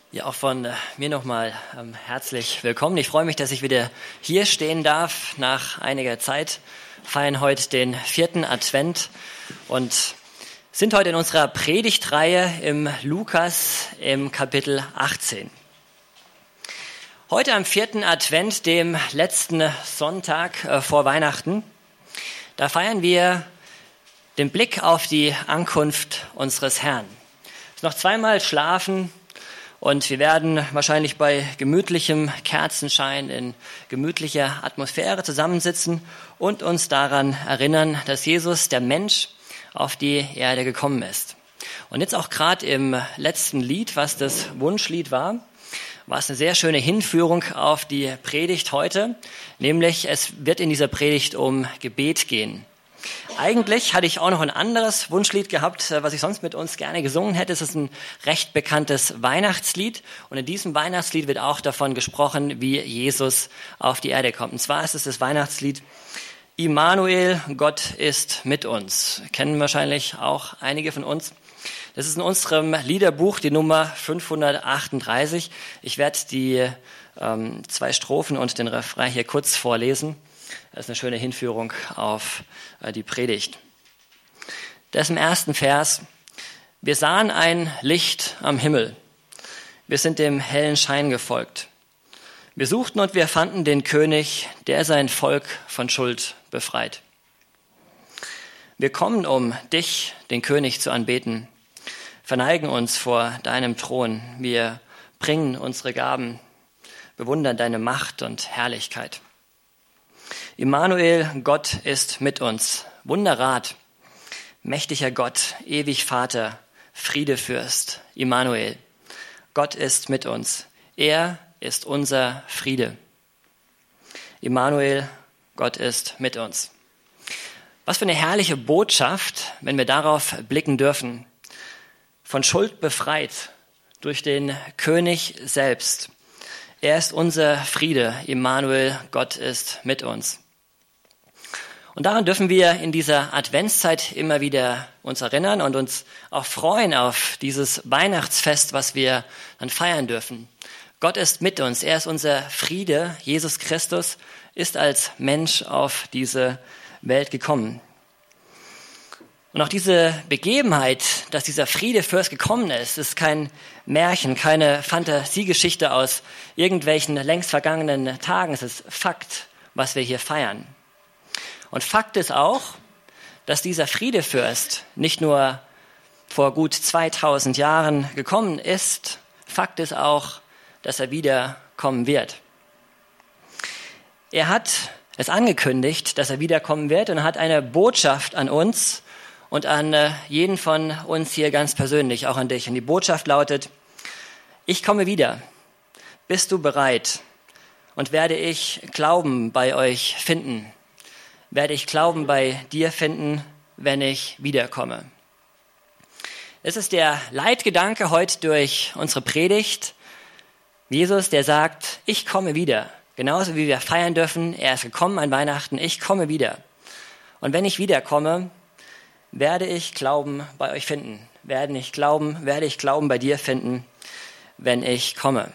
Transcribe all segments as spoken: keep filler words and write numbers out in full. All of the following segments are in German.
Ja, auch von äh, mir nochmal ähm, herzlich willkommen. Ich freue mich, dass ich wieder hier stehen darf. Nach einiger Zeit feiern heute den vierten Advent und sind heute in unserer Predigtreihe im Lukas im Kapitel achtzehn. Heute am vierten Advent, dem letzten Sonntag äh, vor Weihnachten, da feiern wir den Blick auf die Ankunft unseres Herrn. Noch zweimal schlafen. Und wir werden wahrscheinlich bei gemütlichem Kerzenschein in gemütlicher Atmosphäre zusammensitzen und uns daran erinnern, dass Jesus, der Mensch, auf die Erde gekommen ist. Und jetzt auch gerade im letzten Lied, was das Wunschlied war, war es eine sehr schöne Hinführung auf die Predigt heute. Nämlich, es wird in dieser Predigt um Gebet gehen. Eigentlich hatte ich auch noch ein anderes Wunschlied gehabt, was ich sonst mit uns gerne gesungen hätte. Es ist ein recht bekanntes Weihnachtslied. Und in diesem Weihnachtslied wird auch davon gesprochen, wie Jesus auf die Erde kommt. Und zwar ist es das Weihnachtslied Immanuel, Gott ist mit uns. Kennen wahrscheinlich auch einige von uns. Das ist in unserem Liederbuch die Nummer fünfhundertachtunddreißig. Ich werde die ähm, zwei Strophen und den Refrain hier kurz vorlesen. Das ist eine schöne Hinführung auf die Predigt. Das ist im ersten Vers. Wir sahen ein Licht am Himmel. Wir sind dem hellen Schein gefolgt. Wir suchten und wir fanden den König, der sein Volk von Schuld befreit. Wir kommen, um dich, den König, zu anbeten, verneigen uns vor deinem Thron. Wir bringen unsere Gaben, bewundern deine Macht und Herrlichkeit. Immanuel, Gott ist mit uns. Wunderrat, mächtiger Gott, ewig Vater, Friedefürst, Immanuel. Gott ist mit uns. Er ist unser Friede. Immanuel, Gott ist mit uns. Was für eine herrliche Botschaft, wenn wir darauf blicken dürfen. Von Schuld befreit durch den König selbst. Er ist unser Friede. Immanuel, Gott ist mit uns. Und daran dürfen wir in dieser Adventszeit immer wieder uns erinnern und uns auch freuen auf dieses Weihnachtsfest, was wir dann feiern dürfen. Gott ist mit uns. Er ist unser Friede. Jesus Christus ist als Mensch auf diese Welt gekommen. Und auch diese Begebenheit, dass dieser Friedefürst gekommen ist, ist kein Märchen, keine Fantasiegeschichte aus irgendwelchen längst vergangenen Tagen. Es ist Fakt, was wir hier feiern. Und Fakt ist auch, dass dieser Friedefürst nicht nur vor gut zweitausend Jahren gekommen ist. Fakt ist auch, dass er wiederkommen wird. Er hat es angekündigt, dass er wiederkommen wird und hat eine Botschaft an uns und an jeden von uns hier ganz persönlich, auch an dich. Und die Botschaft lautet: Ich komme wieder. Bist du bereit? Und werde ich Glauben bei euch finden? Werde ich Glauben bei dir finden, wenn ich wiederkomme? Es ist der Leitgedanke heute durch unsere Predigt. Jesus, der sagt, ich komme wieder. Genauso wie wir feiern dürfen, er ist gekommen an Weihnachten, ich komme wieder. Und wenn ich wiederkomme, werde ich Glauben bei euch finden. Werde ich Glauben, werde ich Glauben bei dir finden, wenn ich komme.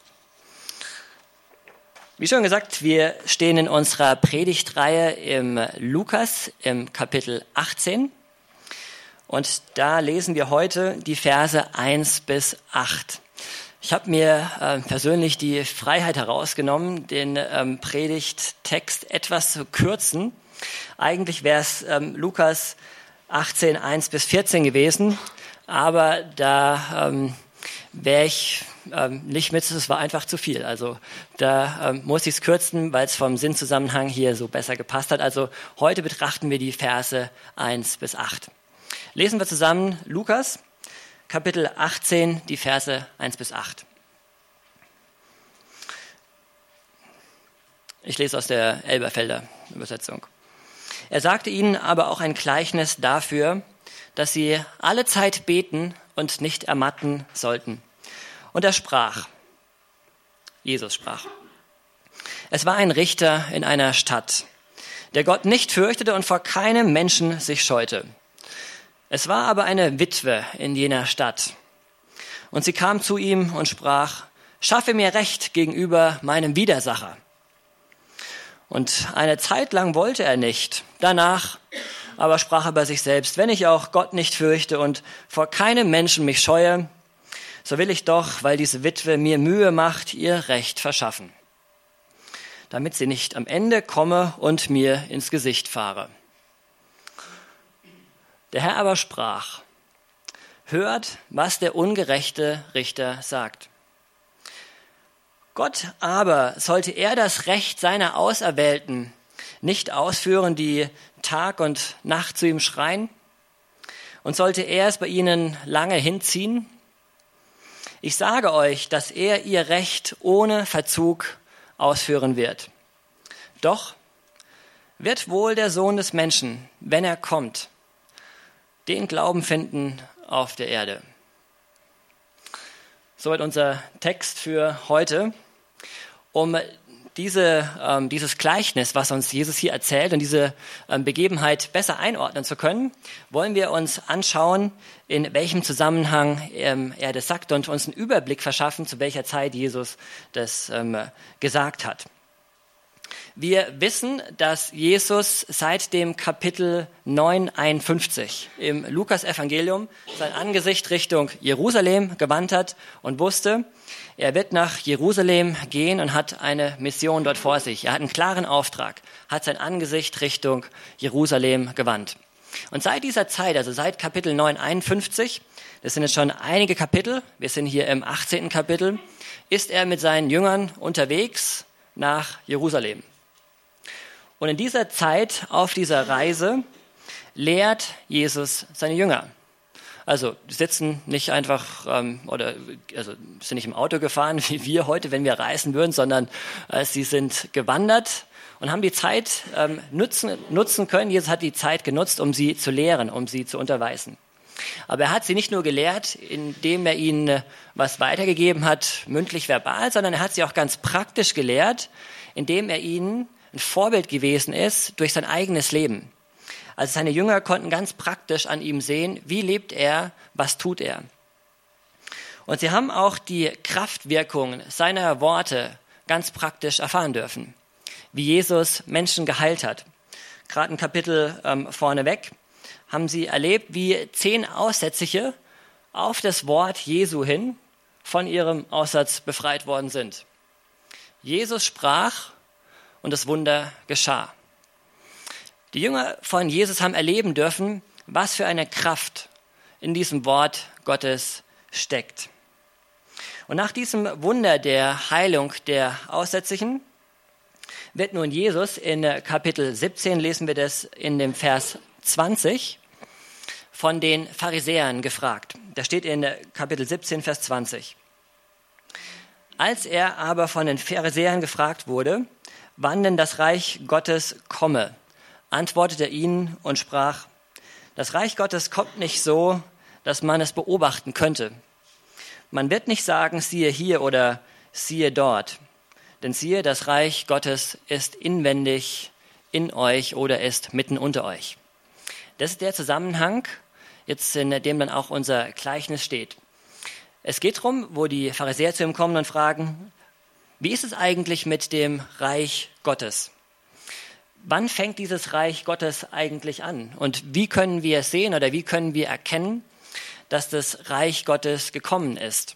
Wie schon gesagt, wir stehen in unserer Predigtreihe im Lukas im Kapitel achtzehn und da lesen wir heute die Verse eins bis acht. Ich habe mir äh, persönlich die Freiheit herausgenommen, den ähm, Predigttext etwas zu kürzen. Eigentlich wäre es ähm, Lukas achtzehn, eins bis vierzehn gewesen, aber da ähm, wäre ich ähm, nicht mit, es war einfach zu viel. Also da ähm, muss ich es kürzen, weil es vom Sinnzusammenhang hier so besser gepasst hat. Also heute betrachten wir die Verse eins bis acht. Lesen wir zusammen Lukas, Kapitel achtzehn, die Verse eins bis acht. Ich lese aus der Elberfelder Übersetzung. Er sagte ihnen aber auch ein Gleichnis dafür, dass sie alle Zeit beten und nicht ermatten sollten. Und er sprach, Jesus sprach, es war ein Richter in einer Stadt, der Gott nicht fürchtete und vor keinem Menschen sich scheute. Es war aber eine Witwe in jener Stadt. Und sie kam zu ihm und sprach: Schaffe mir Recht gegenüber meinem Widersacher. Und eine Zeit lang wollte er nicht. Danach aber sprach er bei sich selbst: Wenn ich auch Gott nicht fürchte und vor keinem Menschen mich scheue, so will ich doch, weil diese Witwe mir Mühe macht, ihr Recht verschaffen, damit sie nicht am Ende komme und mir ins Gesicht fahre. Der Herr aber sprach: Hört, was der ungerechte Richter sagt. Gott aber, sollte er das Recht seiner Auserwählten nicht ausführen, die Tag und Nacht zu ihm schreien? Und sollte er es bei ihnen lange hinziehen? Ich sage euch, dass er ihr Recht ohne Verzug ausführen wird. Doch wird wohl der Sohn des Menschen, wenn er kommt, den Glauben finden auf der Erde. Soweit unser Text für heute. Um diese, ähm, dieses Gleichnis, was uns Jesus hier erzählt und diese ähm, Begebenheit besser einordnen zu können, wollen wir uns anschauen, in welchem Zusammenhang ähm, er das sagt und uns einen Überblick verschaffen, zu welcher Zeit Jesus das ähm, gesagt hat. Wir wissen, dass Jesus seit dem Kapitel neun einundfünfzig im Lukas-Evangelium sein Angesicht Richtung Jerusalem gewandt hat und wusste, er wird nach Jerusalem gehen und hat eine Mission dort vor sich. Er hat einen klaren Auftrag, hat sein Angesicht Richtung Jerusalem gewandt. Und seit dieser Zeit, also seit Kapitel neun einundfünfzig, das sind jetzt schon einige Kapitel, wir sind hier im achtzehnten Kapitel, ist er mit seinen Jüngern unterwegs nach Jerusalem. Und in dieser Zeit, auf dieser Reise, lehrt Jesus seine Jünger. Also die sitzen nicht einfach ähm, oder also sind nicht im Auto gefahren wie wir heute, wenn wir reisen würden, sondern äh, sie sind gewandert und haben die Zeit ähm, nutzen, nutzen können. Jesus hat die Zeit genutzt, um sie zu lehren, um sie zu unterweisen. Aber er hat sie nicht nur gelehrt, indem er ihnen äh, was weitergegeben hat, mündlich, verbal, sondern er hat sie auch ganz praktisch gelehrt, indem er ihnen ein Vorbild gewesen ist durch sein eigenes Leben. Also seine Jünger konnten ganz praktisch an ihm sehen, wie lebt er, was tut er. Und sie haben auch die Kraftwirkung seiner Worte ganz praktisch erfahren dürfen, wie Jesus Menschen geheilt hat. Gerade ein Kapitel ähm, vorneweg haben sie erlebt, wie zehn Aussätzige auf das Wort Jesu hin von ihrem Aussatz befreit worden sind. Jesus sprach und das Wunder geschah. Die Jünger von Jesus haben erleben dürfen, was für eine Kraft in diesem Wort Gottes steckt. Und nach diesem Wunder der Heilung der Aussätzigen wird nun Jesus in Kapitel siebzehn, lesen wir das in dem Vers zwanzig, von den Pharisäern gefragt. Da steht in Kapitel siebzehn, Vers zwanzig. Als er aber von den Pharisäern gefragt wurde, wann denn das Reich Gottes komme, antwortete er ihnen und sprach: Das Reich Gottes kommt nicht so, dass man es beobachten könnte. Man wird nicht sagen, siehe hier oder siehe dort. Denn siehe, das Reich Gottes ist inwendig in euch oder ist mitten unter euch. Das ist der Zusammenhang, jetzt in dem dann auch unser Gleichnis steht. Es geht darum, wo die Pharisäer zu ihm kommen und fragen: Wie ist es eigentlich mit dem Reich Gottes? Wann fängt dieses Reich Gottes eigentlich an? Und wie können wir sehen oder wie können wir erkennen, dass das Reich Gottes gekommen ist?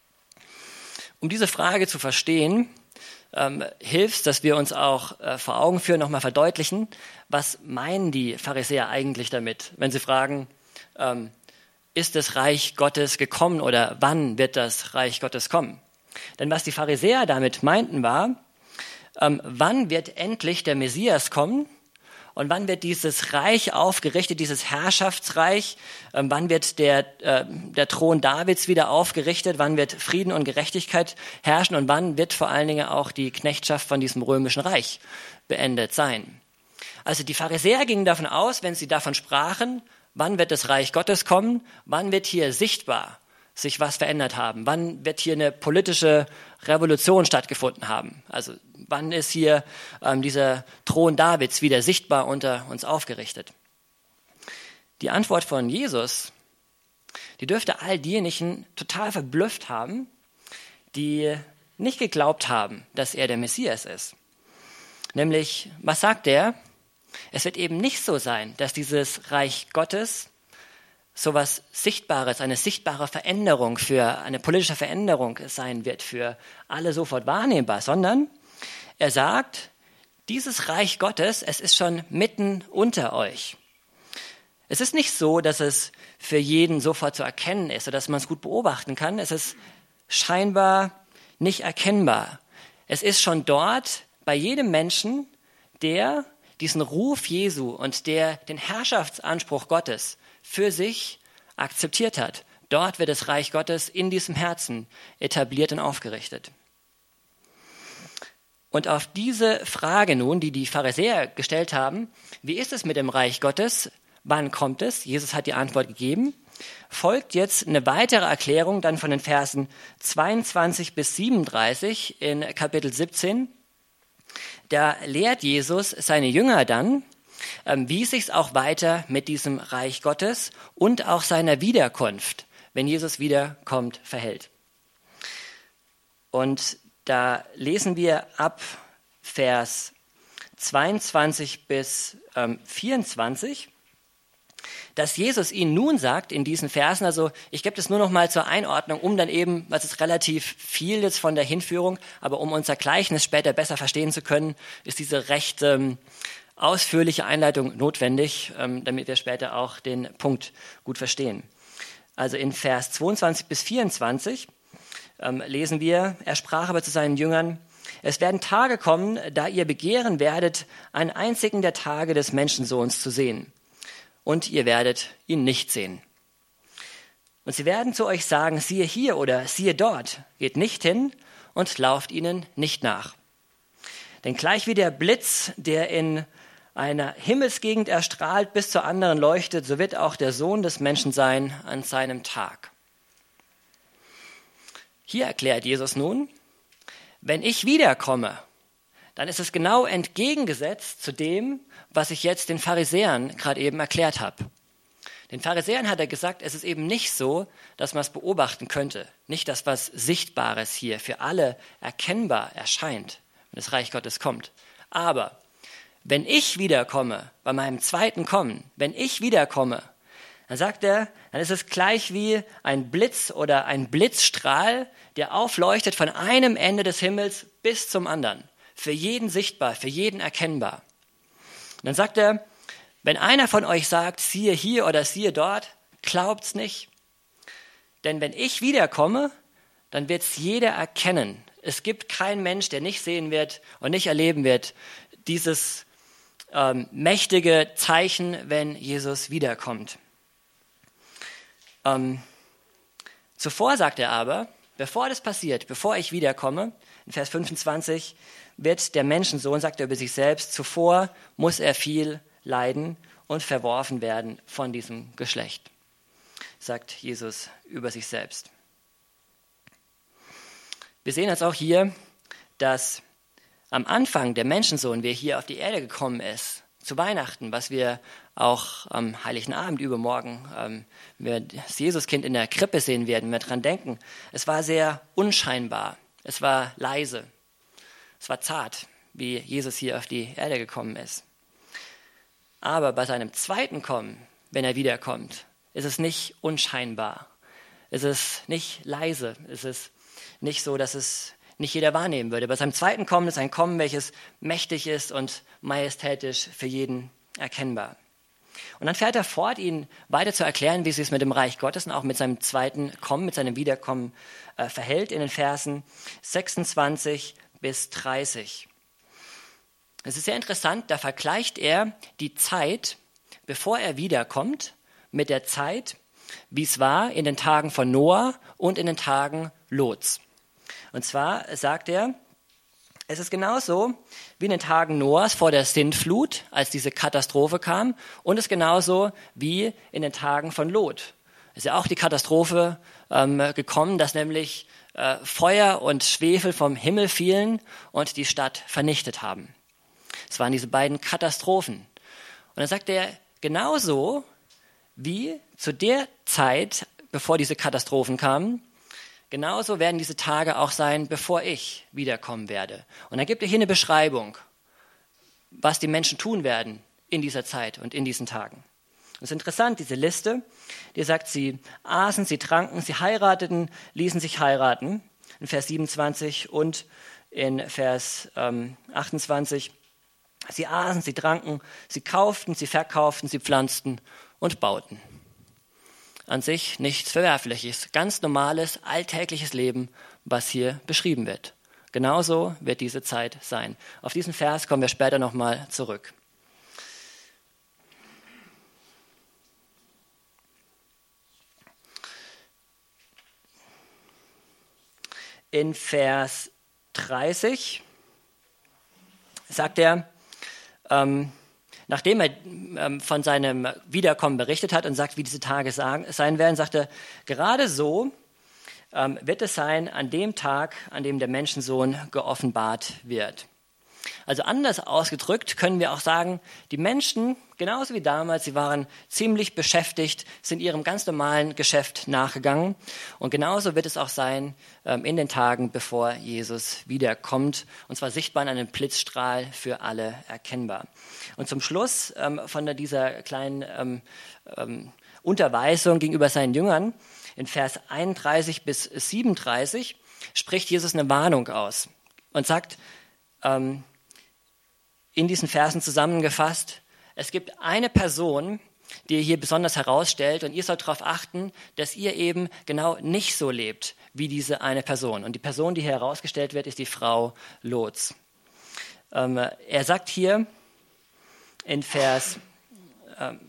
Um diese Frage zu verstehen, ähm, hilft es, dass wir uns auch äh, vor Augen führen, nochmal verdeutlichen, was meinen die Pharisäer eigentlich damit, wenn sie fragen, ähm, ist das Reich Gottes gekommen oder wann wird das Reich Gottes kommen? Denn was die Pharisäer damit meinten war, ähm, wann wird endlich der Messias kommen und wann wird dieses Reich aufgerichtet, dieses Herrschaftsreich, ähm, wann wird der, äh, der Thron Davids wieder aufgerichtet, wann wird Frieden und Gerechtigkeit herrschen und wann wird vor allen Dingen auch die Knechtschaft von diesem römischen Reich beendet sein. Also die Pharisäer gingen davon aus, wenn sie davon sprachen, wann wird das Reich Gottes kommen, wann wird hier sichtbar sich was verändert haben, wann wird hier eine politische Revolution stattgefunden haben, also wann ist hier ähm, dieser Thron Davids wieder sichtbar unter uns aufgerichtet. Die Antwort von Jesus, die dürfte all diejenigen total verblüfft haben, die nicht geglaubt haben, dass er der Messias ist. Nämlich, was sagt er? Es wird eben nicht so sein, dass dieses Reich Gottes so was Sichtbares, eine sichtbare Veränderung für eine politische Veränderung sein wird, für alle sofort wahrnehmbar, sondern er sagt, dieses Reich Gottes, es ist schon mitten unter euch. Es ist nicht so, dass es für jeden sofort zu erkennen ist oder dass man es gut beobachten kann. Es ist scheinbar nicht erkennbar. Es ist schon dort bei jedem Menschen, der diesen Ruf Jesu und der den Herrschaftsanspruch Gottes für sich akzeptiert hat. Dort wird das Reich Gottes in diesem Herzen etabliert und aufgerichtet. Und auf diese Frage nun, die die Pharisäer gestellt haben, wie ist es mit dem Reich Gottes? Wann kommt es? Jesus hat die Antwort gegeben. Folgt jetzt eine weitere Erklärung dann von den Versen zweiundzwanzig bis siebenunddreißig in Kapitel siebzehn. Da lehrt Jesus seine Jünger dann, wie es sich auch weiter mit diesem Reich Gottes und auch seiner Wiederkunft, wenn Jesus wiederkommt, verhält. Und da lesen wir ab Vers zweiundzwanzig bis vierundzwanzig, dass Jesus ihnen nun sagt in diesen Versen, also ich gebe das nur noch mal zur Einordnung, um dann eben, was ist relativ viel jetzt von der Hinführung, aber um unser Gleichnis später besser verstehen zu können, ist diese recht ähm, ausführliche Einleitung notwendig, ähm, damit wir später auch den Punkt gut verstehen. Also in Vers zweiundzwanzig bis vierundzwanzig ähm, lesen wir, er sprach aber zu seinen Jüngern, es werden Tage kommen, da ihr begehren werdet, einen einzigen der Tage des Menschensohns zu sehen. Und ihr werdet ihn nicht sehen. Und sie werden zu euch sagen, siehe hier oder siehe dort, geht nicht hin und lauft ihnen nicht nach. Denn gleich wie der Blitz, der in einer Himmelsgegend erstrahlt, bis zur anderen leuchtet, so wird auch der Sohn des Menschen sein an seinem Tag. Hier erklärt Jesus nun, wenn ich wiederkomme, dann ist es genau entgegengesetzt zu dem, was ich jetzt den Pharisäern gerade eben erklärt habe. Den Pharisäern hat er gesagt, es ist eben nicht so, dass man es beobachten könnte. Nicht das, was Sichtbares hier für alle erkennbar erscheint, wenn das Reich Gottes kommt. Aber wenn ich wiederkomme, bei meinem zweiten Kommen, wenn ich wiederkomme, dann sagt er, dann ist es gleich wie ein Blitz oder ein Blitzstrahl, der aufleuchtet von einem Ende des Himmels bis zum anderen. Für jeden sichtbar, für jeden erkennbar. Und dann sagt er, wenn einer von euch sagt, siehe hier oder siehe dort, glaubt's nicht. Denn wenn ich wiederkomme, dann wird's jeder erkennen. Es gibt keinen Mensch, der nicht sehen wird und nicht erleben wird, dieses ähm, mächtige Zeichen, wenn Jesus wiederkommt. Ähm, zuvor sagt er aber, bevor das passiert, bevor ich wiederkomme, in Vers fünfundzwanzig, wird der Menschensohn, sagt er über sich selbst, zuvor muss er viel leiden und verworfen werden von diesem Geschlecht, sagt Jesus über sich selbst. Wir sehen jetzt auch hier, dass am Anfang der Menschensohn, wie er hier auf die Erde gekommen ist, zu Weihnachten, was wir auch am Heiligen Abend übermorgen, ähm, wenn wir das Jesuskind in der Krippe sehen werden, wenn wir dran denken, es war sehr unscheinbar, es war leise. Es war zart, wie Jesus hier auf die Erde gekommen ist. Aber bei seinem zweiten Kommen, wenn er wiederkommt, ist es nicht unscheinbar. Es ist nicht leise. Es ist nicht so, dass es nicht jeder wahrnehmen würde. Bei seinem zweiten Kommen ist ein Kommen, welches mächtig ist und majestätisch für jeden erkennbar. Und dann fährt er fort, ihnen weiter zu erklären, wie es sich mit dem Reich Gottes und auch mit seinem zweiten Kommen, mit seinem Wiederkommen äh, verhält, in den Versen sechsundzwanzig bis dreißig. Es ist sehr interessant, da vergleicht er die Zeit, bevor er wiederkommt, mit der Zeit, wie es war in den Tagen von Noah und in den Tagen Lots. Und zwar sagt er, es ist genauso wie in den Tagen Noahs vor der Sintflut, als diese Katastrophe kam, und es ist genauso wie in den Tagen von Lot. Es ist ja auch die Katastrophe ähm, gekommen, dass nämlich äh, Feuer und Schwefel vom Himmel fielen und die Stadt vernichtet haben. Es waren diese beiden Katastrophen. Und dann sagt er, genauso wie zu der Zeit, bevor diese Katastrophen kamen, genauso werden diese Tage auch sein, bevor ich wiederkommen werde. Und dann gibt er hier eine Beschreibung, was die Menschen tun werden in dieser Zeit und in diesen Tagen. Das ist interessant, diese Liste, die sagt, sie aßen, sie tranken, sie heirateten, ließen sich heiraten, in Vers siebenundzwanzig und in Vers ähm, achtundzwanzig. Sie aßen, sie tranken, sie kauften, sie verkauften, sie pflanzten und bauten. An sich nichts Verwerfliches, ganz normales, alltägliches Leben, was hier beschrieben wird. Genauso wird diese Zeit sein. Auf diesen Vers kommen wir später nochmal zurück. In Vers dreißig sagt er, ähm, nachdem er ähm, von seinem Wiederkommen berichtet hat und sagt, wie diese Tage sagen, sein werden, sagt er, gerade so ähm, wird es sein an dem Tag, an dem der Menschensohn geoffenbart wird. Also anders ausgedrückt können wir auch sagen, die Menschen, genauso wie damals, sie waren ziemlich beschäftigt, sind ihrem ganz normalen Geschäft nachgegangen. Und genauso wird es auch sein ähm, in den Tagen, bevor Jesus wiederkommt. Und zwar sichtbar in einem Blitzstrahl für alle erkennbar. Und zum Schluss ähm, von dieser kleinen ähm, ähm, Unterweisung gegenüber seinen Jüngern, in Vers einunddreißig bis siebenunddreißig, spricht Jesus eine Warnung aus und sagt, ähm, in diesen Versen zusammengefasst, es gibt eine Person, die ihr hier besonders herausstellt und ihr sollt darauf achten, dass ihr eben genau nicht so lebt wie diese eine Person. Und die Person, die hier herausgestellt wird, ist die Frau Lots. Ähm, er sagt hier in Vers, ähm,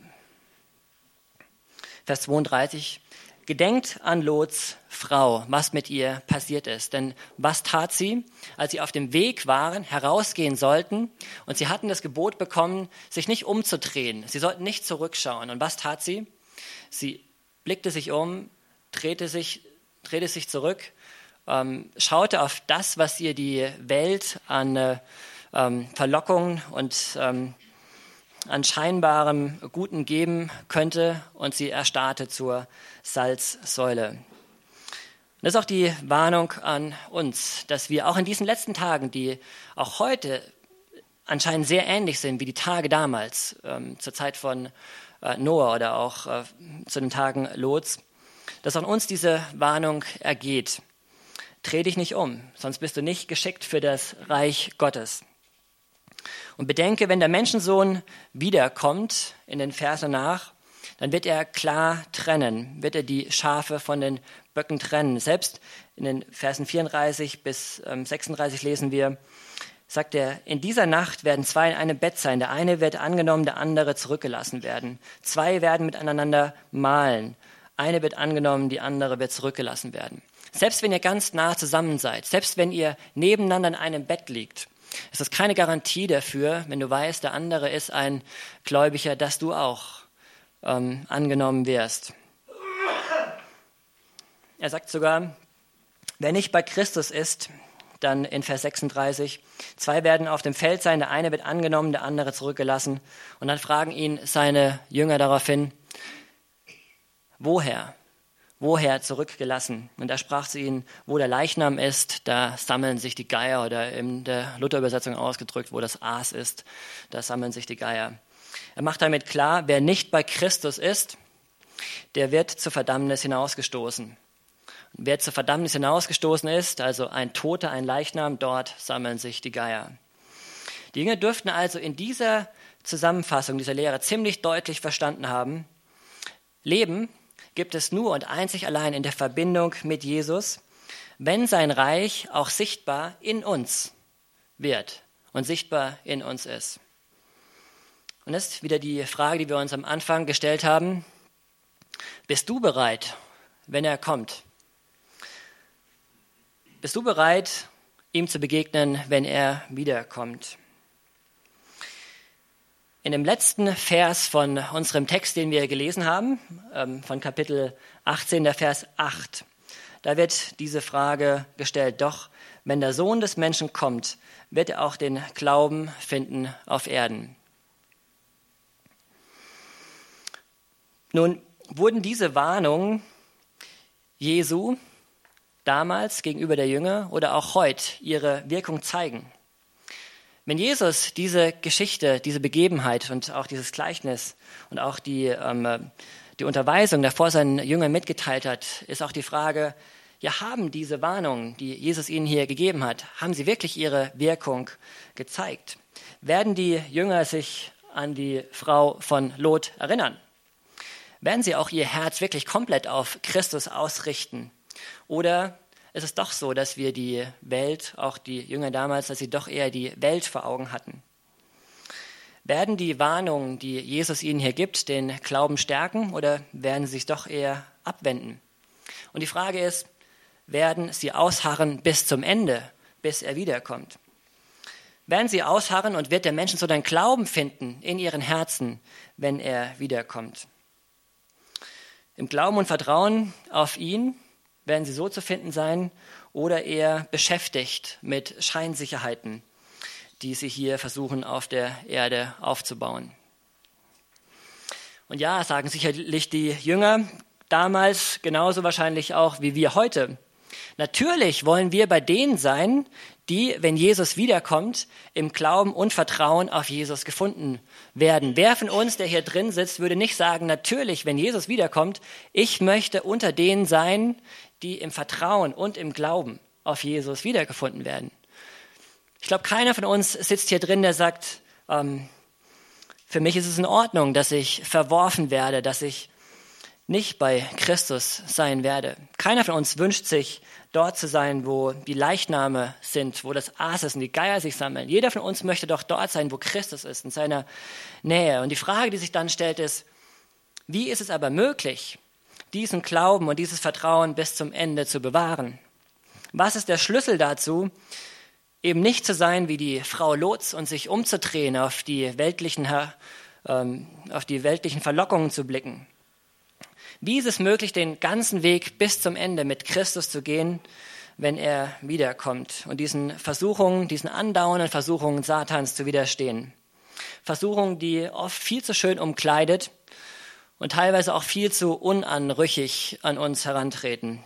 Vers zweiunddreißig, gedenkt an Lots Frau, was mit ihr passiert ist. Denn was tat sie, als sie auf dem Weg waren, herausgehen sollten und sie hatten das Gebot bekommen, sich nicht umzudrehen. Sie sollten nicht zurückschauen. Und was tat sie? Sie blickte sich um, drehte sich, drehte sich zurück, ähm, schaute auf das, was ihr die Welt an äh, ähm, Verlockungen und ähm, an scheinbarem Guten geben könnte, und sie erstarrte zur Salzsäule. Und das ist auch die Warnung an uns, dass wir auch in diesen letzten Tagen, die auch heute anscheinend sehr ähnlich sind wie die Tage damals, ähm, zur Zeit von äh, Noah oder auch äh, zu den Tagen Lots, dass an uns diese Warnung ergeht. Dreh dich nicht um, sonst bist du nicht geschickt für das Reich Gottes. Und bedenke, wenn der Menschensohn wiederkommt, in den Versen nach, dann wird er klar trennen, wird er die Schafe von den Böcken trennen. Selbst in den Versen vierunddreißig bis sechsunddreißig lesen wir, sagt er, in dieser Nacht werden zwei in einem Bett sein. Der eine wird angenommen, der andere zurückgelassen werden. Zwei werden miteinander mahlen. Eine wird angenommen, die andere wird zurückgelassen werden. Selbst wenn ihr ganz nah zusammen seid, selbst wenn ihr nebeneinander in einem Bett liegt, ist das keine Garantie dafür, wenn du weißt, der andere ist ein Gläubiger, dass du auch ähm, angenommen wirst. Er sagt sogar, wer nicht bei Christus ist, dann in Vers sechsunddreißig, zwei werden auf dem Feld sein, der eine wird angenommen, der andere zurückgelassen. Und dann fragen ihn seine Jünger daraufhin, woher? Woher zurückgelassen? Und da sprach sie ihnen, wo der Leichnam ist, da sammeln sich die Geier, oder in der Luther-Übersetzung ausgedrückt, wo das Aas ist, da sammeln sich die Geier. Er macht damit klar, wer nicht bei Christus ist, der wird zur Verdammnis hinausgestoßen. Und wer zur Verdammnis hinausgestoßen ist, also ein Toter, ein Leichnam, dort sammeln sich die Geier. Die Jünger dürften also in dieser Zusammenfassung dieser Lehre ziemlich deutlich verstanden haben, Leben gibt es nur und einzig allein in der Verbindung mit Jesus, wenn sein Reich auch sichtbar in uns wird und sichtbar in uns ist. Und das ist wieder die Frage, die wir uns am Anfang gestellt haben. Bist du bereit, wenn er kommt? Bist du bereit, ihm zu begegnen, wenn er wiederkommt? In dem letzten Vers von unserem Text, den wir gelesen haben, von Kapitel achtzehn, der Vers acht, da wird diese Frage gestellt, doch wenn der Sohn des Menschen kommt, wird er auch den Glauben finden auf Erden. Nun wurden diese Warnungen Jesu damals gegenüber der Jünger oder auch heute ihre Wirkung zeigen. Wenn Jesus diese Geschichte, diese Begebenheit und auch dieses Gleichnis und auch die, ähm, die Unterweisung davor seinen Jüngern mitgeteilt hat, ist auch die Frage, ja, haben diese Warnungen, die Jesus ihnen hier gegeben hat, haben sie wirklich ihre Wirkung gezeigt? Werden die Jünger sich an die Frau von Lot erinnern? Werden sie auch ihr Herz wirklich komplett auf Christus ausrichten? Oder ist es doch so, dass wir die Welt, auch die Jünger damals, dass sie doch eher die Welt vor Augen hatten? Werden die Warnungen, die Jesus ihnen hier gibt, den Glauben stärken oder werden sie sich doch eher abwenden? Und die Frage ist, werden sie ausharren bis zum Ende, bis er wiederkommt? Werden sie ausharren und wird der Mensch so einen Glauben finden in ihren Herzen, wenn er wiederkommt? Im Glauben und Vertrauen auf ihn werden sie so zu finden sein oder eher beschäftigt mit Scheinsicherheiten, die sie hier versuchen auf der Erde aufzubauen. Und ja, sagen sicherlich die Jünger damals genauso wahrscheinlich auch wie wir heute. Natürlich wollen wir bei denen sein, die, wenn Jesus wiederkommt, im Glauben und Vertrauen auf Jesus gefunden werden. Wer von uns, der hier drin sitzt, würde nicht sagen, natürlich, wenn Jesus wiederkommt, ich möchte unter denen sein, die im Vertrauen und im Glauben auf Jesus wiedergefunden werden. Ich glaube, keiner von uns sitzt hier drin, der sagt, ähm, für mich ist es in Ordnung, dass ich verworfen werde, dass ich nicht bei Christus sein werde. Keiner von uns wünscht sich, dort zu sein, wo die Leichname sind, wo das Aas ist und die Geier sich sammeln. Jeder von uns möchte doch dort sein, wo Christus ist, in seiner Nähe. Und die Frage, die sich dann stellt, ist, wie ist es aber möglich, diesen Glauben und dieses Vertrauen bis zum Ende zu bewahren? Was ist der Schlüssel dazu, eben nicht zu sein wie die Frau Lots und sich umzudrehen, auf die weltlichen, ähm, auf die weltlichen Verlockungen zu blicken? Wie ist es möglich, den ganzen Weg bis zum Ende mit Christus zu gehen, wenn er wiederkommt und diesen Versuchungen, diesen andauernden Versuchungen Satans zu widerstehen? Versuchungen, die oft viel zu schön umkleidet und teilweise auch viel zu unanrüchig an uns herantreten.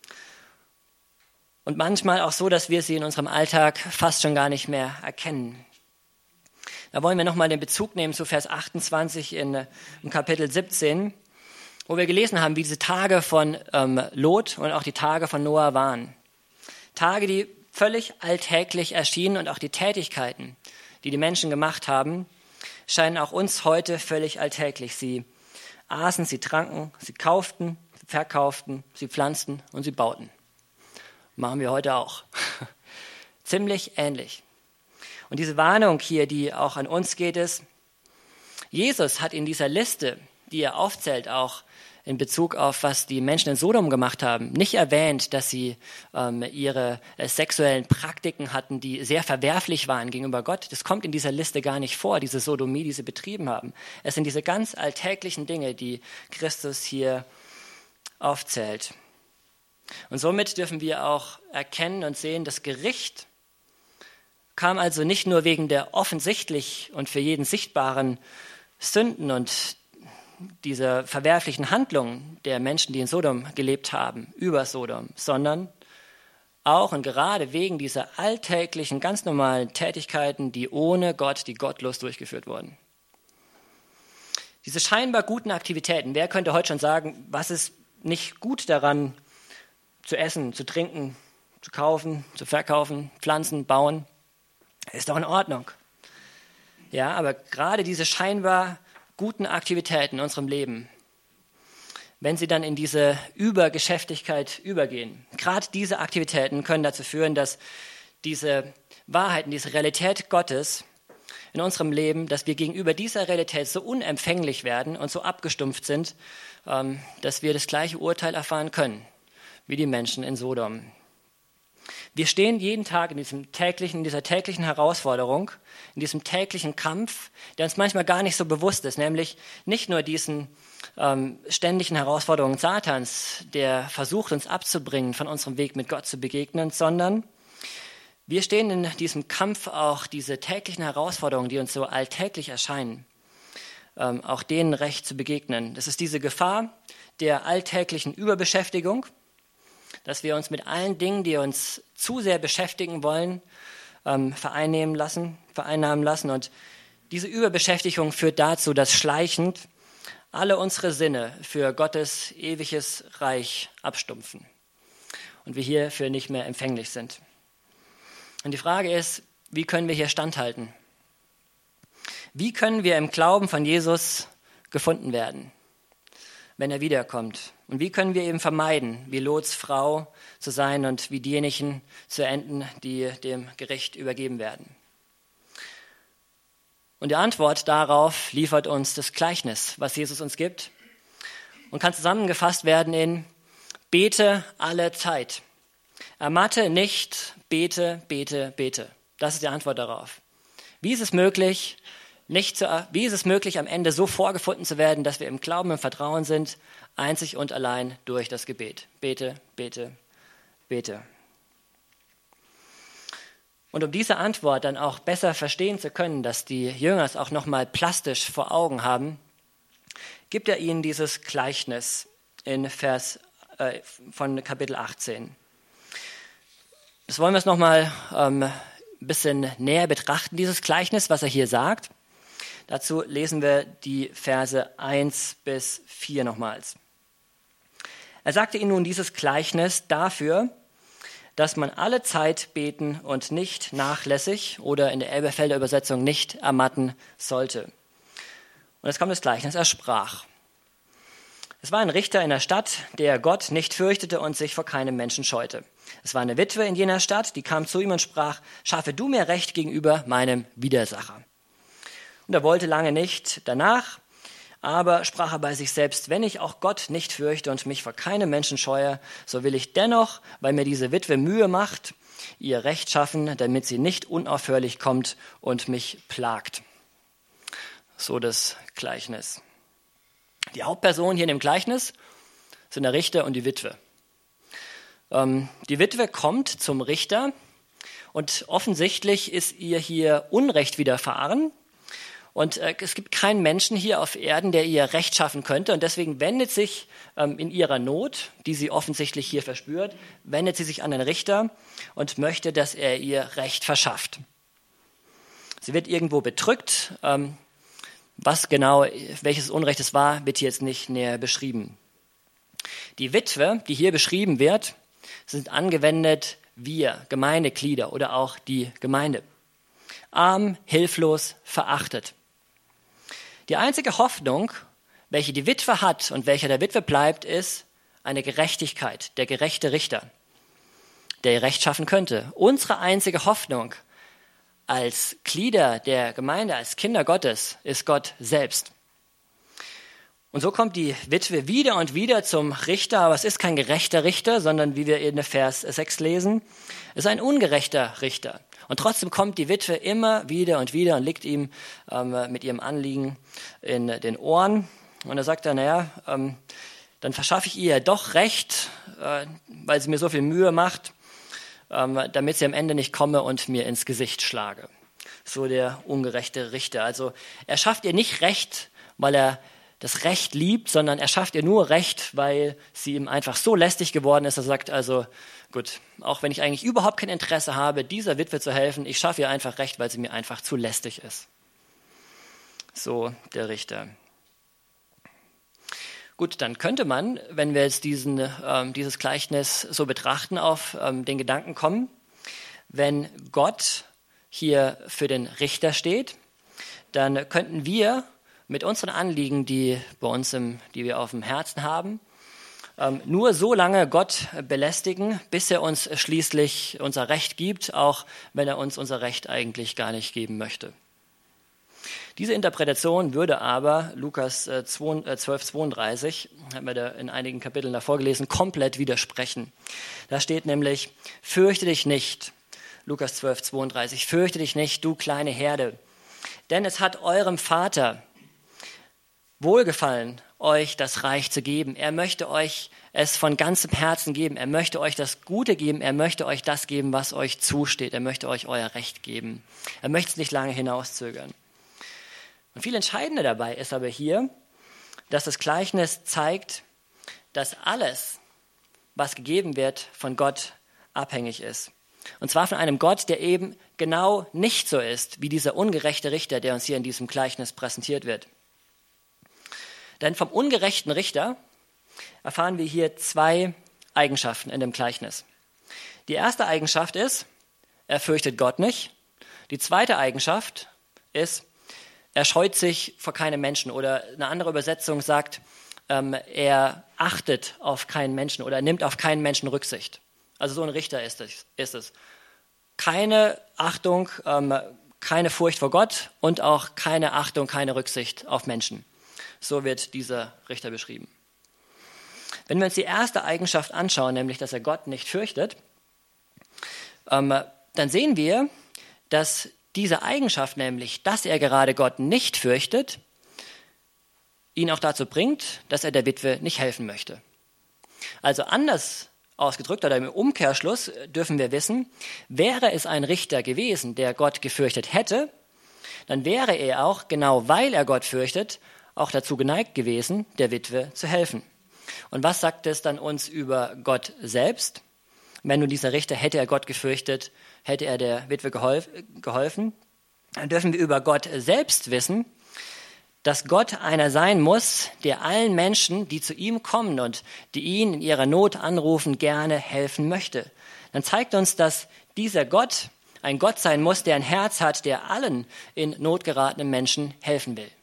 Und manchmal auch so, dass wir sie in unserem Alltag fast schon gar nicht mehr erkennen. Da wollen wir nochmal den Bezug nehmen zu Vers achtundzwanzig in, in Kapitel siebzehn, wo wir gelesen haben, wie diese Tage von ähm, Lot und auch die Tage von Noah waren. Tage, die völlig alltäglich erschienen und auch die Tätigkeiten, die die Menschen gemacht haben, scheinen auch uns heute völlig alltäglich. Sie aßen, sie tranken, sie kauften, sie verkauften, sie pflanzten und sie bauten. Machen wir heute auch. Ziemlich ähnlich. Und diese Warnung hier, die auch an uns geht, ist, Jesus hat in dieser Liste, die er aufzählt, auch in Bezug auf, was die Menschen in Sodom gemacht haben, nicht erwähnt, dass sie ähm, ihre äh, sexuellen Praktiken hatten, die sehr verwerflich waren gegenüber Gott. Das kommt in dieser Liste gar nicht vor, diese Sodomie, die sie betrieben haben. Es sind diese ganz alltäglichen Dinge, die Christus hier aufzählt. Und somit dürfen wir auch erkennen und sehen, das Gericht kam also nicht nur wegen der offensichtlich und für jeden sichtbaren Sünden und dieser verwerflichen Handlungen der Menschen, die in Sodom gelebt haben, über Sodom, sondern auch und gerade wegen dieser alltäglichen, ganz normalen Tätigkeiten, die ohne Gott, die gottlos durchgeführt wurden. Diese scheinbar guten Aktivitäten, wer könnte heute schon sagen, was ist nicht gut daran, zu essen, zu trinken, zu kaufen, zu verkaufen, pflanzen, bauen, ist doch in Ordnung. Ja, aber gerade diese scheinbar guten Aktivitäten in unserem Leben, wenn sie dann in diese Übergeschäftigkeit übergehen, gerade diese Aktivitäten können dazu führen, dass diese Wahrheiten, diese Realität Gottes in unserem Leben, dass wir gegenüber dieser Realität so unempfänglich werden und so abgestumpft sind, dass wir das gleiche Urteil erfahren können wie die Menschen in Sodom. Wir stehen jeden Tag in, diesem täglichen, in dieser täglichen Herausforderung, in diesem täglichen Kampf, der uns manchmal gar nicht so bewusst ist, nämlich nicht nur diesen ähm, ständigen Herausforderungen Satans, der versucht, uns abzubringen, von unserem Weg mit Gott zu begegnen, sondern wir stehen in diesem Kampf auch diese täglichen Herausforderungen, die uns so alltäglich erscheinen, ähm, auch denen recht zu begegnen. Das ist diese Gefahr der alltäglichen Überbeschäftigung, dass wir uns mit allen Dingen, die uns zu sehr beschäftigen wollen, ähm, vereinnehmen lassen, vereinnahmen lassen. Und diese Überbeschäftigung führt dazu, dass schleichend alle unsere Sinne für Gottes ewiges Reich abstumpfen und wir hierfür nicht mehr empfänglich sind. Und die Frage ist, wie können wir hier standhalten? Wie können wir im Glauben von Jesus gefunden werden, wenn er wiederkommt? Und wie können wir eben vermeiden, wie Lots Frau zu sein und wie diejenigen zu enden, die dem Gericht übergeben werden? Und die Antwort darauf liefert uns das Gleichnis, was Jesus uns gibt und kann zusammengefasst werden in: Bete alle Zeit. Ermatte nicht, bete, bete, bete. Das ist die Antwort darauf. Wie ist es möglich, nicht zu, wie ist es möglich, am Ende so vorgefunden zu werden, dass wir im Glauben und Vertrauen sind, einzig und allein durch das Gebet? Bete, bete, bete. Und um diese Antwort dann auch besser verstehen zu können, dass die Jünger es auch nochmal plastisch vor Augen haben, gibt er ihnen dieses Gleichnis in Vers äh, von Kapitel achtzehn. Das wollen wir es nochmal ähm, ein bisschen näher betrachten, dieses Gleichnis, was er hier sagt. Dazu lesen wir die Verse eins bis vier nochmals. Er sagte ihnen nun dieses Gleichnis dafür, dass man alle Zeit beten und nicht nachlässig oder in der Elberfelder Übersetzung nicht ermatten sollte. Und jetzt kommt das Gleichnis, er sprach. Es war ein Richter in der Stadt, der Gott nicht fürchtete und sich vor keinem Menschen scheute. Es war eine Witwe in jener Stadt, die kam zu ihm und sprach: Schaffe du mir Recht gegenüber meinem Widersacher. Und er wollte lange nicht danach, aber sprach er bei sich selbst: Wenn ich auch Gott nicht fürchte und mich vor keinem Menschen scheue, so will ich dennoch, weil mir diese Witwe Mühe macht, ihr Recht schaffen, damit sie nicht unaufhörlich kommt und mich plagt. So das Gleichnis. Die Hauptpersonen hier in dem Gleichnis sind der Richter und die Witwe. Ähm, die Witwe kommt zum Richter und offensichtlich ist ihr hier Unrecht widerfahren. Und äh, es gibt keinen Menschen hier auf Erden, der ihr Recht schaffen könnte. Und deswegen wendet sich ähm, in ihrer Not, die sie offensichtlich hier verspürt, wendet sie sich an den Richter und möchte, dass er ihr Recht verschafft. Sie wird irgendwo bedrückt. Ähm, was genau, welches Unrecht es war, wird hier jetzt nicht näher beschrieben. Die Witwe, die hier beschrieben wird, sind angewendet wir, Gemeindeglieder oder auch die Gemeinde. Arm, hilflos, verachtet. Die einzige Hoffnung, welche die Witwe hat und welche der Witwe bleibt, ist eine Gerechtigkeit, der gerechte Richter, der ihr Recht schaffen könnte. Unsere einzige Hoffnung als Glieder der Gemeinde, als Kinder Gottes, ist Gott selbst. Und so kommt die Witwe wieder und wieder zum Richter, aber es ist kein gerechter Richter, sondern wie wir in Vers sechs lesen, es ist ein ungerechter Richter. Und trotzdem kommt die Witwe immer wieder und wieder und liegt ihm ähm, mit ihrem Anliegen in den Ohren. Und er sagt dann, naja, ähm, dann verschaffe ich ihr doch Recht, äh, weil sie mir so viel Mühe macht, ähm, damit sie am Ende nicht komme und mir ins Gesicht schlage. So der ungerechte Richter. Also er schafft ihr nicht Recht, weil er das Recht liebt, sondern er schafft ihr nur Recht, weil sie ihm einfach so lästig geworden ist. Er sagt also, gut, auch wenn ich eigentlich überhaupt kein Interesse habe, dieser Witwe zu helfen, ich schaffe ihr einfach Recht, weil sie mir einfach zu lästig ist. So der Richter. Gut, dann könnte man, wenn wir jetzt diesen, ähm, dieses Gleichnis so betrachten, auf ähm, den Gedanken kommen, wenn Gott hier für den Richter steht, dann könnten wir mit unseren Anliegen, die bei uns im, die wir auf dem Herzen haben, ähm, nur so lange Gott belästigen, bis er uns schließlich unser Recht gibt, auch wenn er uns unser Recht eigentlich gar nicht geben möchte. Diese Interpretation würde aber Lukas äh, zwölf zweiunddreißig, haben wir da in einigen Kapiteln davor gelesen, komplett widersprechen. Da steht nämlich: Fürchte dich nicht, Lukas zwölf zweiunddreißig, fürchte dich nicht, du kleine Herde, denn es hat eurem Vater wohlgefallen, euch das Reich zu geben. Er möchte euch es von ganzem Herzen geben. Er möchte euch das Gute geben. Er möchte euch das geben, was euch zusteht. Er möchte euch euer Recht geben. Er möchte es nicht lange hinauszögern. Und viel entscheidender dabei ist aber hier, dass das Gleichnis zeigt, dass alles, was gegeben wird, von Gott abhängig ist. Und zwar von einem Gott, der eben genau nicht so ist, wie dieser ungerechte Richter, der uns hier in diesem Gleichnis präsentiert wird. Denn vom ungerechten Richter erfahren wir hier zwei Eigenschaften in dem Gleichnis. Die erste Eigenschaft ist, er fürchtet Gott nicht. Die zweite Eigenschaft ist, er scheut sich vor keinem Menschen. Oder eine andere Übersetzung sagt, ähm, er achtet auf keinen Menschen oder er nimmt auf keinen Menschen Rücksicht. Also so ein Richter ist es. Ist es. Keine Achtung, ähm, keine Furcht vor Gott und auch keine Achtung, keine Rücksicht auf Menschen. So wird dieser Richter beschrieben. Wenn wir uns die erste Eigenschaft anschauen, nämlich dass er Gott nicht fürchtet, ähm, dann sehen wir, dass diese Eigenschaft, nämlich dass er gerade Gott nicht fürchtet, ihn auch dazu bringt, dass er der Witwe nicht helfen möchte. Also anders ausgedrückt oder im Umkehrschluss dürfen wir wissen, wäre es ein Richter gewesen, der Gott gefürchtet hätte, dann wäre er auch, genau weil er Gott fürchtet, auch dazu geneigt gewesen, der Witwe zu helfen. Und was sagt es dann uns über Gott selbst? Wenn nun dieser Richter, hätte er Gott gefürchtet, hätte er der Witwe geholfen, dann dürfen wir über Gott selbst wissen, dass Gott einer sein muss, der allen Menschen, die zu ihm kommen und die ihn in ihrer Not anrufen, gerne helfen möchte. Dann zeigt uns, dass dieser Gott ein Gott sein muss, der ein Herz hat, der allen in Not geratenen Menschen helfen will.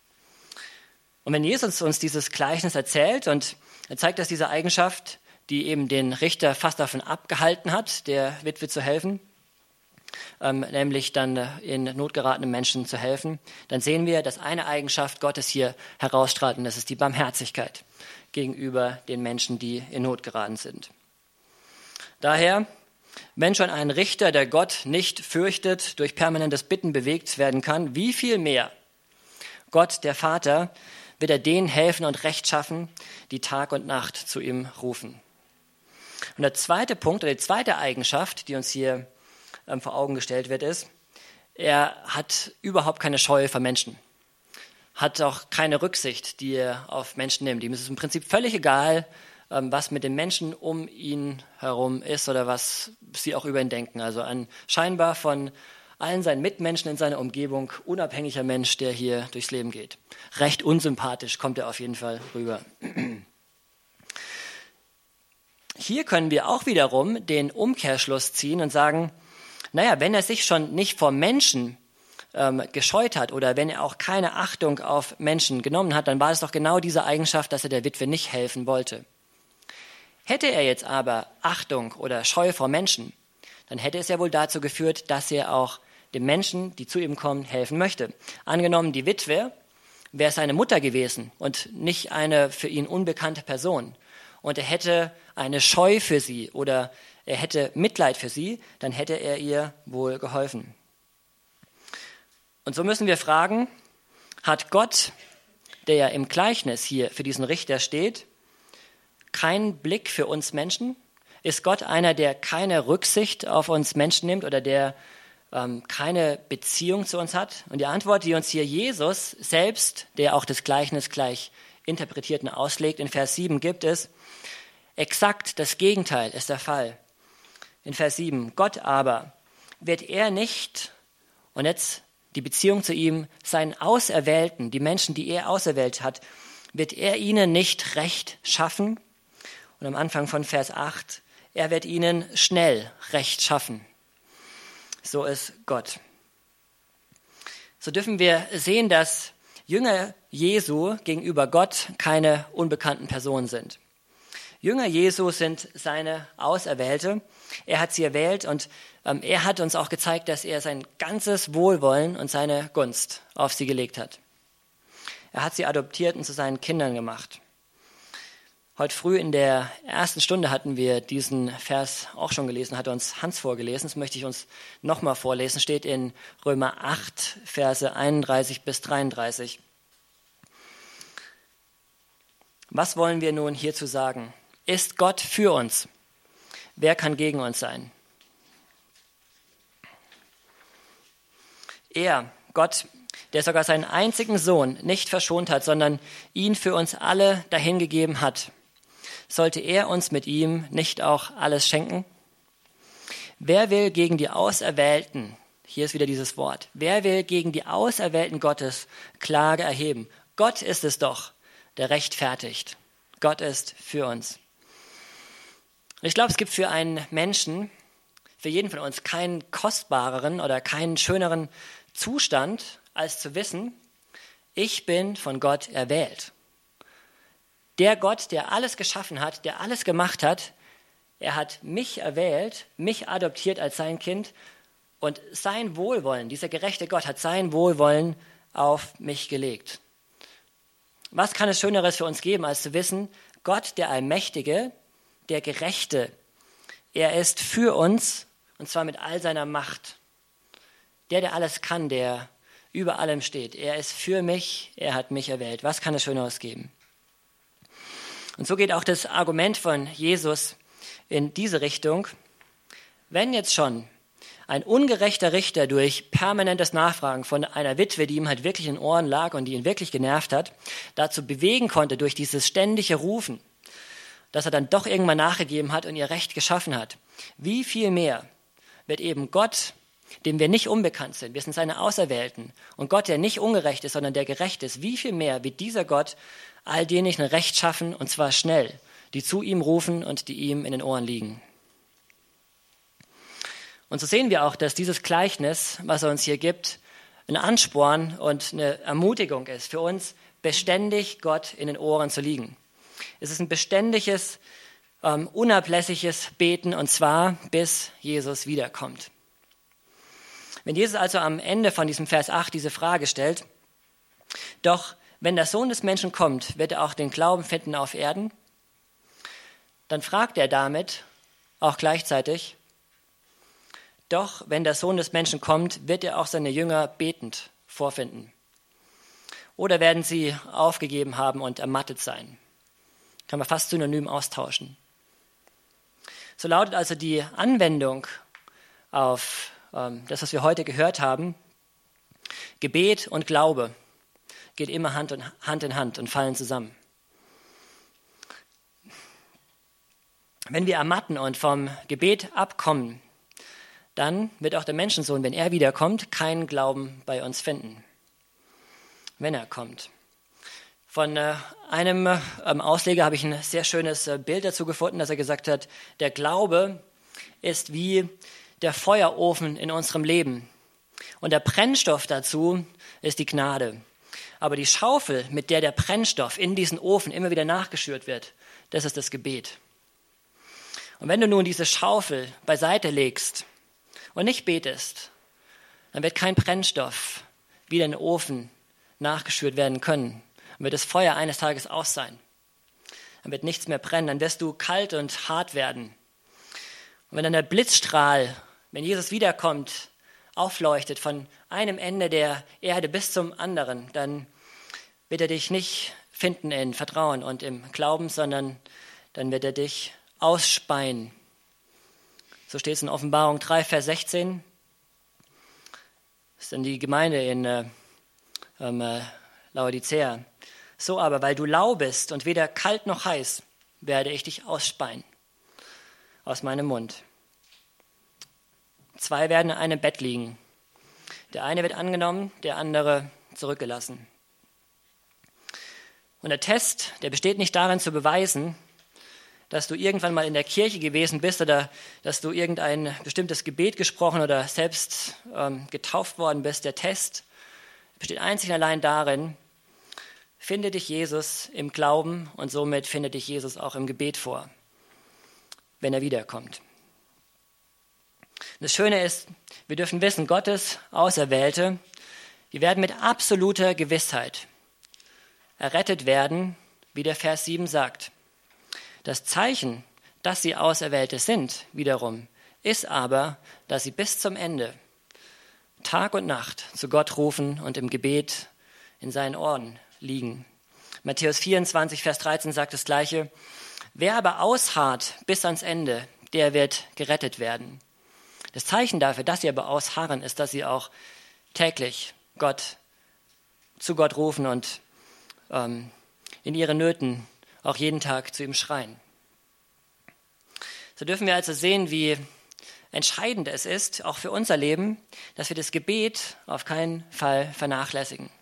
Und wenn Jesus uns dieses Gleichnis erzählt und er zeigt, dass diese Eigenschaft, die eben den Richter fast davon abgehalten hat, der Witwe zu helfen, ähm, nämlich dann in Not geratenen Menschen zu helfen, dann sehen wir, dass eine Eigenschaft Gottes hier herausstrahlt und das ist die Barmherzigkeit gegenüber den Menschen, die in Not geraten sind. Daher, wenn schon ein Richter, der Gott nicht fürchtet, durch permanentes Bitten bewegt werden kann, wie viel mehr Gott, der Vater, wird er denen helfen und Recht schaffen, die Tag und Nacht zu ihm rufen. Und der zweite Punkt, oder die zweite Eigenschaft, die uns hier ähm, vor Augen gestellt wird, ist, er hat überhaupt keine Scheu vor Menschen, hat auch keine Rücksicht, die er auf Menschen nimmt. Ihm ist es im Prinzip völlig egal, ähm, was mit den Menschen um ihn herum ist oder was sie auch über ihn denken. Also ein scheinbar von allen seinen Mitmenschen in seiner Umgebung unabhängiger Mensch, der hier durchs Leben geht. Recht unsympathisch kommt er auf jeden Fall rüber. Hier können wir auch wiederum den Umkehrschluss ziehen und sagen, naja, wenn er sich schon nicht vor Menschen ähm, gescheut hat oder wenn er auch keine Achtung auf Menschen genommen hat, dann war es doch genau diese Eigenschaft, dass er der Witwe nicht helfen wollte. Hätte er jetzt aber Achtung oder Scheu vor Menschen, dann hätte es ja wohl dazu geführt, dass er auch den Menschen, die zu ihm kommen, helfen möchte. Angenommen, die Witwe wäre seine Mutter gewesen und nicht eine für ihn unbekannte Person. Und er hätte eine Scheu für sie oder er hätte Mitleid für sie, dann hätte er ihr wohl geholfen. Und so müssen wir fragen, hat Gott, der ja im Gleichnis hier für diesen Richter steht, keinen Blick für uns Menschen? Ist Gott einer, der keine Rücksicht auf uns Menschen nimmt oder der ähm, keine Beziehung zu uns hat? Und die Antwort, die uns hier Jesus selbst, der auch das Gleichnis gleich interpretiert und auslegt, in Vers sieben gibt, ist, exakt das Gegenteil ist der Fall. In Vers sieben, Gott aber, wird er nicht, und jetzt die Beziehung zu ihm, seinen Auserwählten, die Menschen, die er auserwählt hat, wird er ihnen nicht Recht schaffen? Und am Anfang von Vers acht, er wird ihnen schnell Recht schaffen. So ist Gott. So dürfen wir sehen, dass Jünger Jesu gegenüber Gott keine unbekannten Personen sind. Jünger Jesu sind seine Auserwählte. Er hat sie erwählt und ähm, er hat uns auch gezeigt, dass er sein ganzes Wohlwollen und seine Gunst auf sie gelegt hat. Er hat sie adoptiert und zu seinen Kindern gemacht. Heute früh in der ersten Stunde hatten wir diesen Vers auch schon gelesen, hat uns Hans vorgelesen. Das möchte ich uns nochmal vorlesen. Steht in Römer acht, Verse einunddreißig bis dreiunddreißig. Was wollen wir nun hierzu sagen? Ist Gott für uns? Wer kann gegen uns sein? Er, Gott, der sogar seinen einzigen Sohn nicht verschont hat, sondern ihn für uns alle dahingegeben hat, sollte er uns mit ihm nicht auch alles schenken? Wer will gegen die Auserwählten, hier ist wieder dieses Wort, wer will gegen die Auserwählten Gottes Klage erheben? Gott ist es doch, der rechtfertigt. Gott ist für uns. Und ich glaube, es gibt für einen Menschen, für jeden von uns, keinen kostbareren oder keinen schöneren Zustand, als zu wissen, ich bin von Gott erwählt. Der Gott, der alles geschaffen hat, der alles gemacht hat, er hat mich erwählt, mich adoptiert als sein Kind und sein Wohlwollen, dieser gerechte Gott hat sein Wohlwollen auf mich gelegt. Was kann es Schöneres für uns geben, als zu wissen, Gott, der Allmächtige, der Gerechte, er ist für uns und zwar mit all seiner Macht. Der, der alles kann, der über allem steht. Er ist für mich, er hat mich erwählt. Was kann es Schöneres geben? Und so geht auch das Argument von Jesus in diese Richtung. Wenn jetzt schon ein ungerechter Richter durch permanentes Nachfragen von einer Witwe, die ihm halt wirklich in den Ohren lag und die ihn wirklich genervt hat, dazu bewegen konnte durch dieses ständige Rufen, dass er dann doch irgendwann nachgegeben hat und ihr Recht geschaffen hat, wie viel mehr wird eben Gott, dem wir nicht unbekannt sind, wir sind seine Auserwählten, und Gott, der nicht ungerecht ist, sondern der gerecht ist, wie viel mehr wird dieser Gott all denen ein Recht schaffen, und zwar schnell, die zu ihm rufen und die ihm in den Ohren liegen. Und so sehen wir auch, dass dieses Gleichnis, was er uns hier gibt, ein Ansporn und eine Ermutigung ist für uns, beständig Gott in den Ohren zu liegen. Es ist ein beständiges, ähm, unablässiges Beten, und zwar bis Jesus wiederkommt. Wenn Jesus also am Ende von diesem Vers acht diese Frage stellt, doch wenn der Sohn des Menschen kommt, wird er auch den Glauben finden auf Erden, dann fragt er damit auch gleichzeitig, doch wenn der Sohn des Menschen kommt, wird er auch seine Jünger betend vorfinden. Oder werden sie aufgegeben haben und ermattet sein? Kann man fast synonym austauschen. So lautet also die Anwendung auf ähm, das, was wir heute gehört haben. Gebet und Glaube geht immer Hand, und, Hand in Hand und fallen zusammen. Wenn wir ermatten und vom Gebet abkommen, dann wird auch der Menschensohn, wenn er wiederkommt, keinen Glauben bei uns finden. Wenn er kommt. Von äh, einem ähm, Ausleger habe ich ein sehr schönes äh, Bild dazu gefunden, dass er gesagt hat, der Glaube ist wie der Feuerofen in unserem Leben. Und der Brennstoff dazu ist die Gnade. Aber die Schaufel, mit der der Brennstoff in diesen Ofen immer wieder nachgeschürt wird, das ist das Gebet. Und wenn du nun diese Schaufel beiseite legst und nicht betest, dann wird kein Brennstoff wieder in den Ofen nachgeschürt werden können. Dann wird das Feuer eines Tages aus sein. Dann wird nichts mehr brennen, dann wirst du kalt und hart werden. Und wenn dann der Blitzstrahl, wenn Jesus wiederkommt, aufleuchtet von einem Ende der Erde bis zum anderen, dann wird er dich nicht finden in Vertrauen und im Glauben, sondern dann wird er dich ausspeien. So steht es in Offenbarung drei, Vers sechzehn. Das ist dann die Gemeinde in äh, äh, Laodicea. So aber, weil du lau bist und weder kalt noch heiß, werde ich dich ausspeien aus meinem Mund. Zwei werden in einem Bett liegen. Der eine wird angenommen, der andere zurückgelassen. Und der Test, der besteht nicht darin zu beweisen, dass du irgendwann mal in der Kirche gewesen bist oder dass du irgendein bestimmtes Gebet gesprochen oder selbst ähm, getauft worden bist. Der Test besteht einzig und allein darin, finde dich Jesus im Glauben und somit finde dich Jesus auch im Gebet vor, wenn er wiederkommt. Das Schöne ist, wir dürfen wissen, Gottes Auserwählte, die werden mit absoluter Gewissheit errettet werden, wie der Vers sieben sagt. Das Zeichen, dass sie Auserwählte sind, wiederum, ist aber, dass sie bis zum Ende Tag und Nacht zu Gott rufen und im Gebet in seinen Ohren liegen. Matthäus vierundzwanzig, Vers dreizehn sagt das Gleiche. Wer aber ausharrt bis ans Ende, der wird gerettet werden. Das Zeichen dafür, dass sie aber ausharren, ist, dass sie auch täglich Gott zu Gott rufen und ähm, in ihren Nöten auch jeden Tag zu ihm schreien. So dürfen wir also sehen, wie entscheidend es ist, auch für unser Leben, dass wir das Gebet auf keinen Fall vernachlässigen.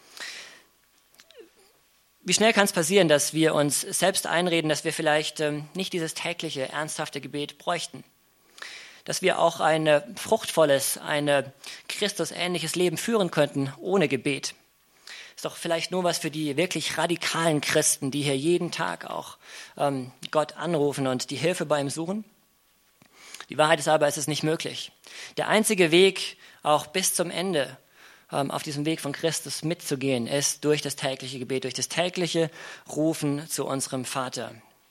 Wie schnell kann es passieren, dass wir uns selbst einreden, dass wir vielleicht ähm, nicht dieses tägliche, ernsthafte Gebet bräuchten? Dass wir auch ein fruchtvolles, ein Christusähnliches Leben führen könnten ohne Gebet. Ist doch vielleicht nur was für die wirklich radikalen Christen, die hier jeden Tag auch ähm, Gott anrufen und die Hilfe bei ihm suchen. Die Wahrheit ist aber, es ist nicht möglich. Der einzige Weg, auch bis zum Ende ähm, auf diesem Weg von Christus mitzugehen, ist durch das tägliche Gebet, durch das tägliche Rufen zu unserem Vater.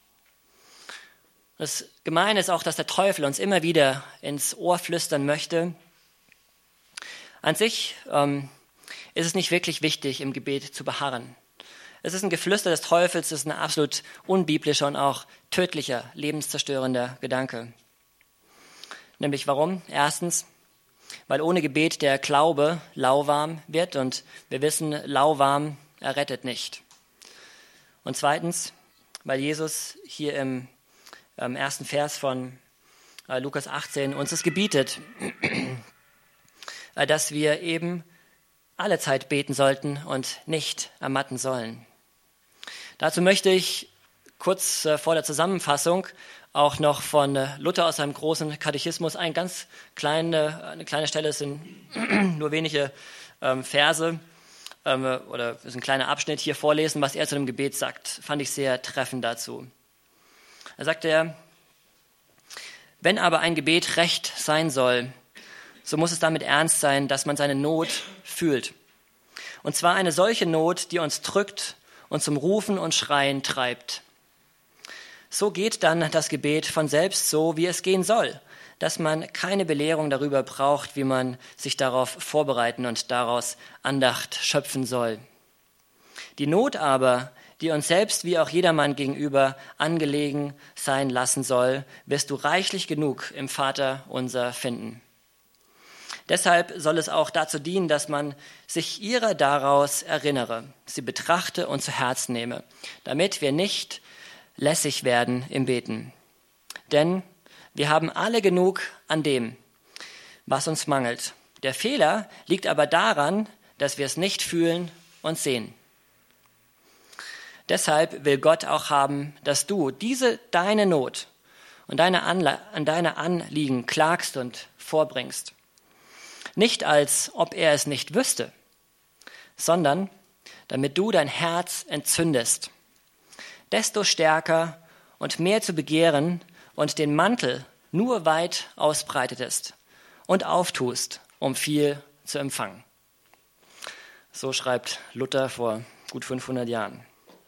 Das Gemeine ist auch, dass der Teufel uns immer wieder ins Ohr flüstern möchte. An sich ähm, ist es nicht wirklich wichtig, im Gebet zu beharren. Es ist ein Geflüster des Teufels, es ist ein absolut unbiblischer und auch tödlicher, lebenszerstörender Gedanke. Nämlich warum? Erstens, weil ohne Gebet der Glaube lauwarm wird und wir wissen, lauwarm errettet nicht. Und zweitens, weil Jesus hier im im ersten Vers von äh, Lukas achtzehn uns es gebietet, äh, dass wir eben alle Zeit beten sollten und nicht ermatten sollen. Dazu möchte ich kurz äh, vor der Zusammenfassung auch noch von äh, Luther aus seinem großen Katechismus ein ganz kleine, eine kleine Stelle, es sind nur wenige ähm, Verse ähm, oder es ist ein kleiner Abschnitt hier vorlesen, was er zu dem Gebet sagt. Fand ich sehr treffend dazu. Da sagt er, wenn aber ein Gebet recht sein soll, so muss es damit ernst sein, dass man seine Not fühlt. Und zwar eine solche Not, die uns drückt und zum Rufen und Schreien treibt. So geht dann das Gebet von selbst so, wie es gehen soll, dass man keine Belehrung darüber braucht, wie man sich darauf vorbereiten und daraus Andacht schöpfen soll. Die Not aber, die uns selbst wie auch jedermann gegenüber angelegen sein lassen soll, wirst du reichlich genug im Vater unser finden. Deshalb soll es auch dazu dienen, dass man sich ihrer daraus erinnere, sie betrachte und zu Herzen nehme, damit wir nicht lässig werden im Beten. Denn wir haben alle genug an dem, was uns mangelt. Der Fehler liegt aber daran, dass wir es nicht fühlen und sehen. Deshalb will Gott auch haben, dass du diese deine Not und deine, Anla- an deine Anliegen klagst und vorbringst. Nicht als ob er es nicht wüsste, sondern damit du dein Herz entzündest, desto stärker und mehr zu begehren und den Mantel nur weit ausbreitetest und auftust, um viel zu empfangen. So schreibt Luther vor gut fünfhundert Jahren.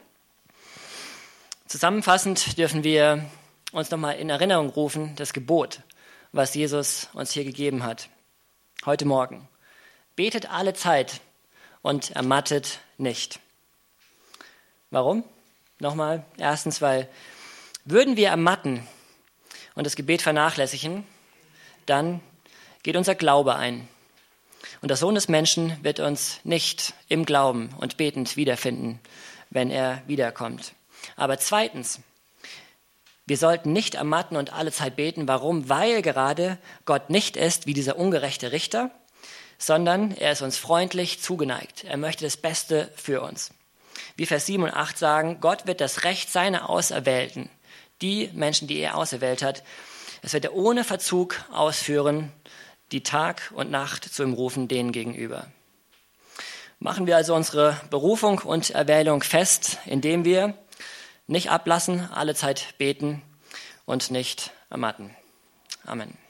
Zusammenfassend dürfen wir uns nochmal in Erinnerung rufen, das Gebot, was Jesus uns hier gegeben hat. Heute Morgen. Betet alle Zeit und ermattet nicht. Warum? Nochmal. Erstens, weil würden wir ermatten und das Gebet vernachlässigen, dann geht unser Glaube ein. Und der Sohn des Menschen wird uns nicht im Glauben und betend wiederfinden, wenn er wiederkommt. Aber zweitens, wir sollten nicht ermatten und alle Zeit beten. Warum? Weil gerade Gott nicht ist wie dieser ungerechte Richter, sondern er ist uns freundlich zugeneigt. Er möchte das Beste für uns. Wie Vers sieben und acht sagen, Gott wird das Recht seiner Auserwählten, die Menschen, die er auserwählt hat, das wird er ohne Verzug ausführen, die Tag und Nacht zu ihm rufen, denen gegenüber. Machen wir also unsere Berufung und Erwählung fest, indem wir nicht ablassen, alle Zeit beten und nicht ermatten. Amen.